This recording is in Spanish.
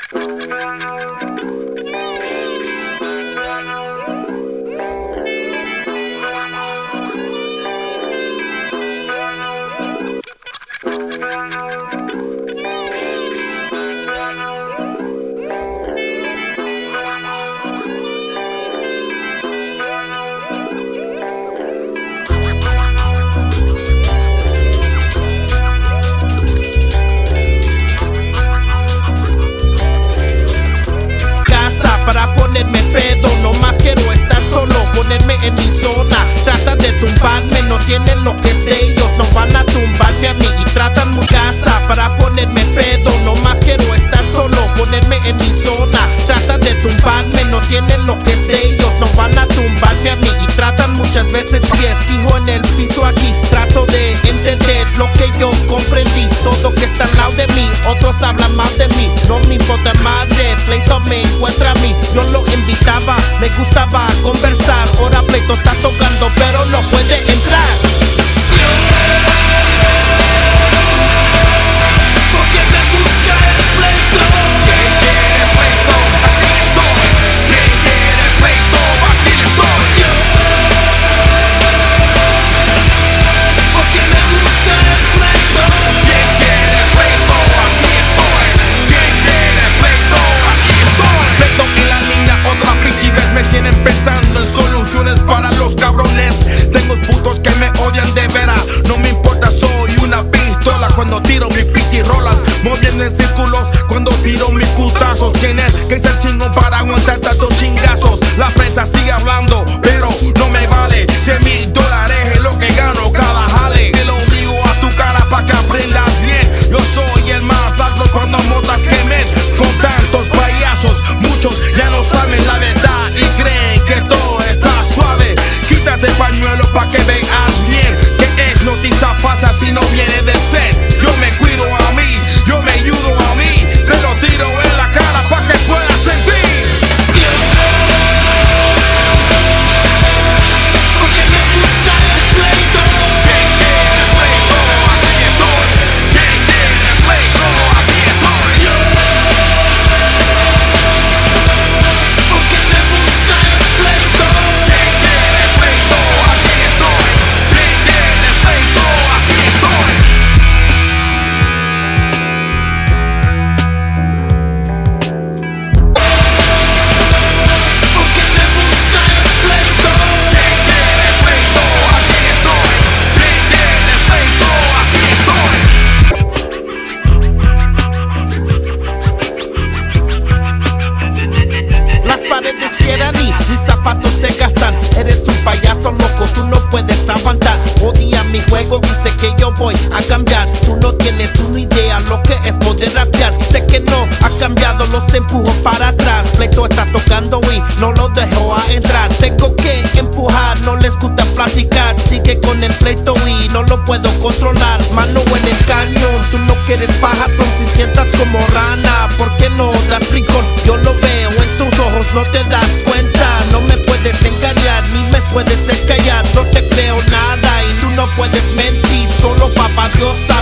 Para ponerme pedo, no más quiero estar solo, ponerme en mi zona. Tratan de tumbarme, no tienen lo que es de ellos, no van a tumbarme a mí y tratan muy casa. Para ponerme pedo, no más quiero estar solo, ponerme en mi zona. Tratan de tumbarme, no tienen lo que es de ellos, no van a tumbarme a mí y tratan muchas veces pies fijo en el piso aquí. Trato de entender lo que yo comprendí, todo que está al lado de mí, otros hablan mal de mí, no me importa madre, pleito me encuentra a mí. Yo lo invitaba, me gustaba conversar. Ahora pleito está tocando, pero no puede entrar. Porque me gusta el pleito. ¿Quién quiere pleito? Aquí estoy. ¿Quién quiere pleito? Aquí estoy. Porque me gusta el pleito. ¿Quién quiere pleito? Aquí estoy. ¿Quién quiere pleito? Aquí estoy. Pleito y la niña, otra pinche vez me tienen pensando en soluciones para los cabrones. Tengo putos que me odian de veras. No me importa, soy una pistola cuando tiro mis pinches rolas, moviendo en círculos cuando tiro mis putazos. ¿Quién es que es el chingón para aguantar tantos chingazos? La prensa sigue hablando, pero no me vale. $100,000 es lo que gano cada jale. Te lo digo a tu cara pa' que aprendas bien. Yo soy el más alto cuando motas quemen. Con tantos payasos, muchos ya no saben la verdad y creen que todo está suave. Quítate pañuelo pa' que veas bien que es noticia falsa si no viene de ser. Yo me cuido a mí, yo me ayudo a mí. Te lo tiro en la cara pa' que puedas sentir. Porque me gusta el pleito. ¿Quién quiere pleito? Aquí estoy. ¿Quién quiere pleito? Aquí estoy. Porque me gusta el pleito. ¿Quién quiere pleito? Aquí estoy. ¿Quién quiere pleito? Aquí estoy. Porque me gusta el pleito. ¿Quién quiere pleito? Aquí estoy. ¿Quién quiere pleito? Aquí estoy. Las paredes cierran y mis zapatos se gastan. Eres un payaso loco, tú no puedes aguantar. Odia mi juego, dice que yo voy a cambiar. Tú no tienes una idea lo que es poder rapear. Sé que no ha cambiado, los empujo para atrás. Pleito está tocando y no lo dejo a entrar. Tengo que empujar, no les gusta platicar. Sigue con el pleito y no lo puedo controlar. Mano en el cañón, tú no quieres paja, son si sientas como rana. ¿Por qué no das rincón? Yo lo veo en tus ojos, no te das cuenta. No me puedes engañar, ni me puedes callar. No te creo nada y tú no puedes mentir. Solo papá Dios sabe.